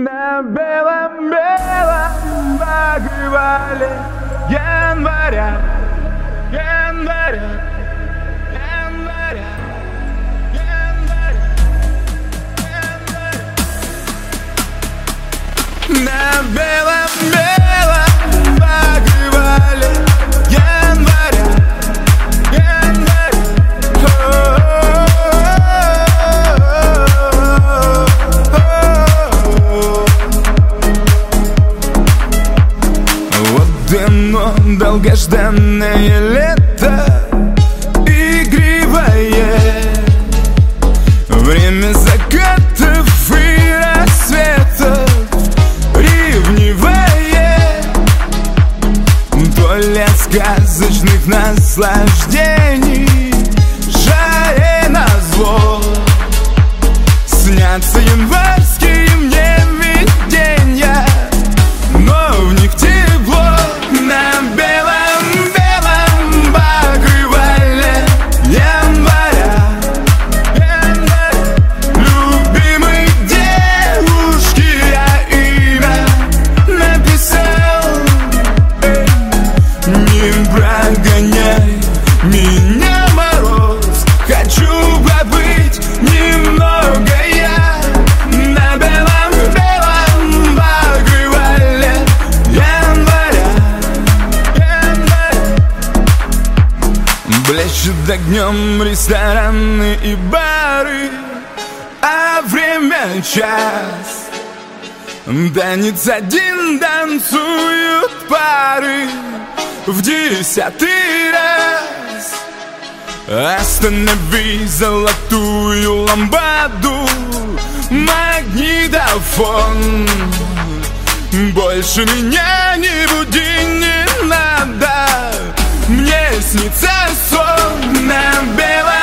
На белом-белом покрывале января, января, января, января, января. На белом-белом покрывале января, января. Оно долгожданное лето, игривое, время закатов и рассветов, ревнивое, то ли от сказочных наслаждений, жаре назло, снятся январские мне видения, но в них тепло. На белом-белом покрывале января, января. Любимой девушке я имя написал. Не прогоняй меня, мороз, хочу побыть немного я. На белом-белом покрывале января. Блещут огнем рестораны и бары, а время час. Танец один, танцуют пары в 10-й раз. Останови золотую ламбаду, магнитофон. Больше меня не буди, не надо, мне снится сон. На белом